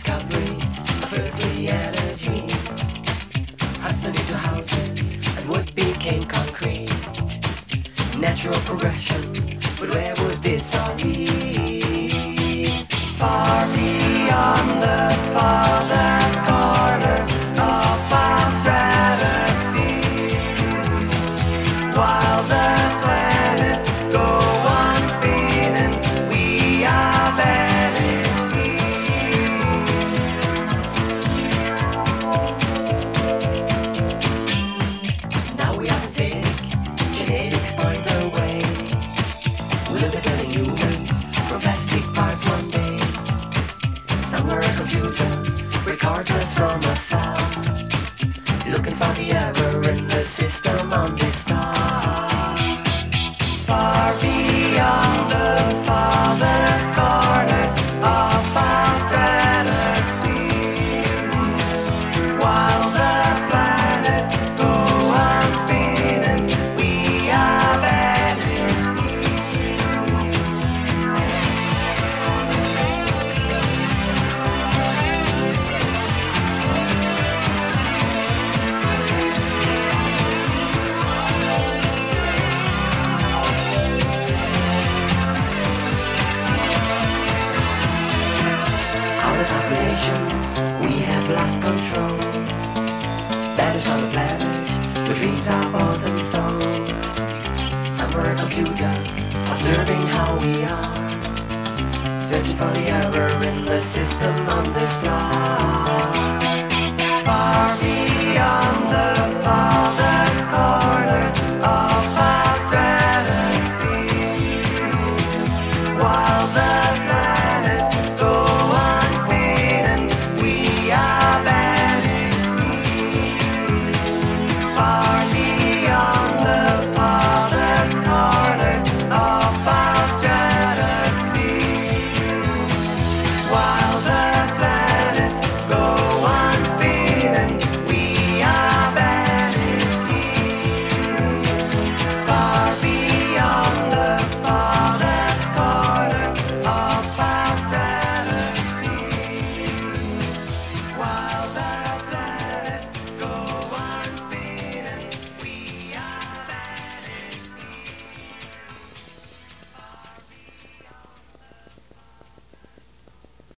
discoveries of earthly energies passed into houses and wood became concrete. Natural progression, but where would this all lead? Far beyond the farthest corners of our stratosphere, while the planets go on spinning, we are banished here. Now we are static, genetics point the way. We'll be building humans from plastic parts one day. Somewhere a computer records us from afar, looking for the error in the system on this star. Far beyond the farthest corners of our stratosphere, while the planets go on spinning, we are banished here. Out of our creation, we have lost control. Banished on the planet, where dreams are bought and sold. Somewhere a computer, observing how we are, searching for the error in the system on the star. Far beyond the far